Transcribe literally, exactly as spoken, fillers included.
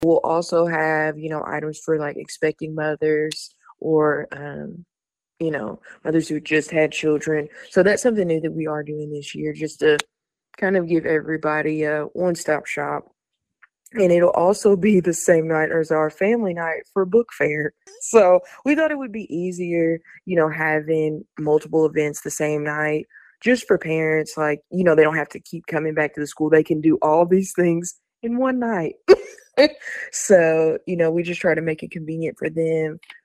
We'll also have, you know, items for, like, expecting mothers or, um, you know, mothers who just had children. So that's something new that we are doing this year just to kind of give everybody a one-stop shop. And it'll also be the same night as our family night for book fair. So we thought it would be easier, you know, having multiple events the same night just for parents. Like, you know, they don't have to keep coming back to the school. They can do all these things in one night. So, you know, we just try to make it convenient for them.